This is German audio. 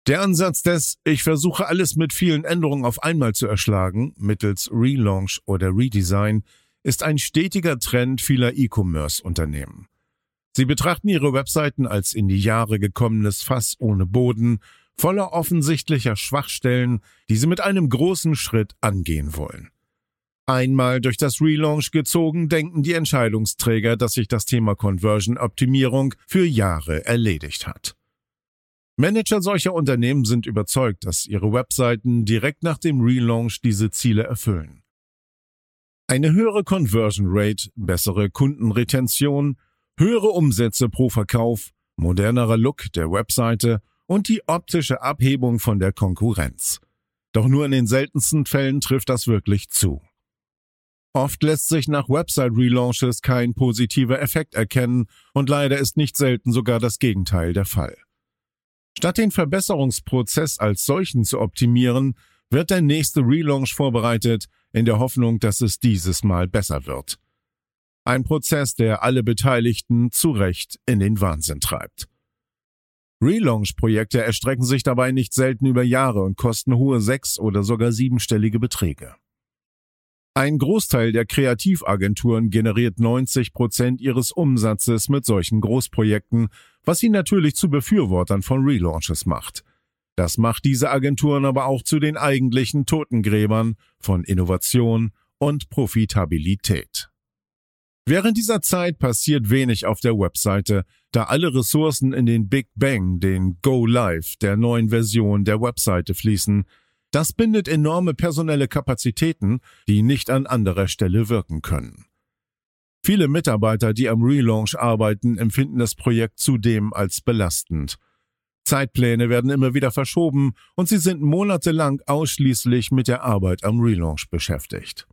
Der Ansatz des „Ich versuche alles mit vielen Änderungen auf einmal zu erschlagen" mittels Relaunch oder Redesign ist ein stetiger Trend vieler E-Commerce-Unternehmen. Sie betrachten ihre Webseiten als in die Jahre gekommenes Fass ohne Boden, voller offensichtlicher Schwachstellen, die sie mit einem großen Schritt angehen wollen. Einmal durch das Relaunch gezogen, denken die Entscheidungsträger, dass sich das Thema Conversion-Optimierung für Jahre erledigt hat. Manager solcher Unternehmen sind überzeugt, dass ihre Webseiten direkt nach dem Relaunch diese Ziele erfüllen. Eine höhere Conversion Rate, bessere Kundenretention, höhere Umsätze pro Verkauf, modernerer Look der Webseite und die optische Abhebung von der Konkurrenz. Doch nur in den seltensten Fällen trifft das wirklich zu. Oft lässt sich nach Website-Relaunches kein positiver Effekt erkennen und leider ist nicht selten sogar das Gegenteil der Fall. Statt den Verbesserungsprozess als solchen zu optimieren, wird der nächste Relaunch vorbereitet, in der Hoffnung, dass es dieses Mal besser wird. Ein Prozess, der alle Beteiligten zu Recht in den Wahnsinn treibt. Relaunch-Projekte erstrecken sich dabei nicht selten über Jahre und kosten hohe 6- oder sogar 7-stellige Beträge. Ein Großteil der Kreativagenturen generiert 90% ihres Umsatzes mit solchen Großprojekten, was sie natürlich zu Befürwortern von Relaunches macht. Das macht diese Agenturen aber auch zu den eigentlichen Totengräbern von Innovation und Profitabilität. Während dieser Zeit passiert wenig auf der Webseite, da alle Ressourcen in den Big Bang, den Go Live der neuen Version der Webseite fließen. Das bindet enorme personelle Kapazitäten, die nicht an anderer Stelle wirken können. Viele Mitarbeiter, die am Relaunch arbeiten, empfinden das Projekt zudem als belastend. Zeitpläne werden immer wieder verschoben und sie sind monatelang ausschließlich mit der Arbeit am Relaunch beschäftigt.